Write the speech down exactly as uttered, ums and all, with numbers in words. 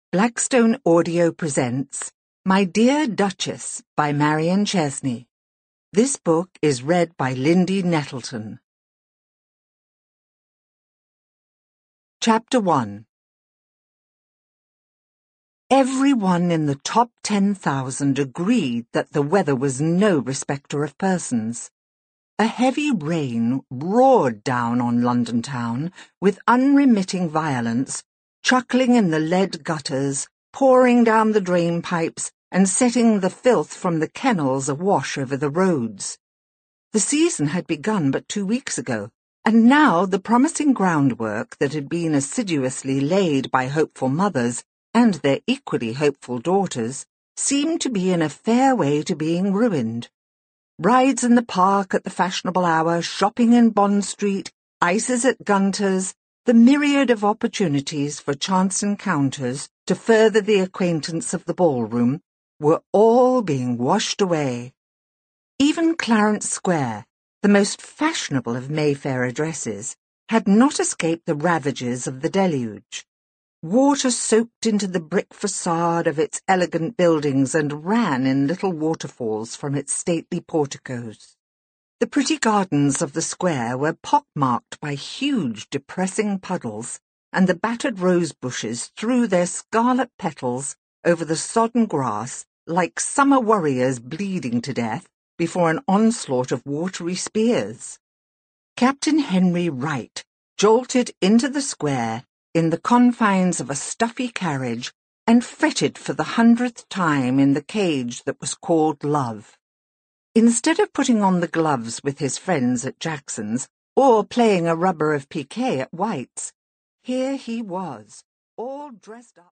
Blackstone Audio presents My Dear Duchess by Marion Chesney. This book is read by Lindy Nettleton. Chapter one. Everyone in the top ten thousand agreed that the weather was no respecter of persons. A heavy rain roared down on London town with unremitting violence, chuckling in the lead gutters, pouring down the drain pipes, and setting the filth from the kennels awash over the roads. The season had begun but two weeks ago, and now the promising groundwork that had been assiduously laid by hopeful mothers and their equally hopeful daughters seemed to be in a fair way to being ruined. Rides in the park at the fashionable hour, shopping in Bond Street, ices at Gunter's, the myriad of opportunities for chance encounters to further the acquaintance of the ballroom were all being washed away. Even Clarence Square, the most fashionable of Mayfair addresses, had not escaped the ravages of the deluge. Water soaked into the brick facade of its elegant buildings and ran in little waterfalls from its stately porticos. The pretty gardens of the square were pockmarked by huge, depressing puddles, and the battered rose bushes threw their scarlet petals over the sodden grass like summer warriors bleeding to death before an onslaught of watery spears. Captain Henry Wright jolted into the square in the confines of a stuffy carriage and fretted for the hundredth time in the cage that was called love. Instead of putting on the gloves with his friends at Jackson's, or playing a rubber of piquet at White's, here he was, all dressed up.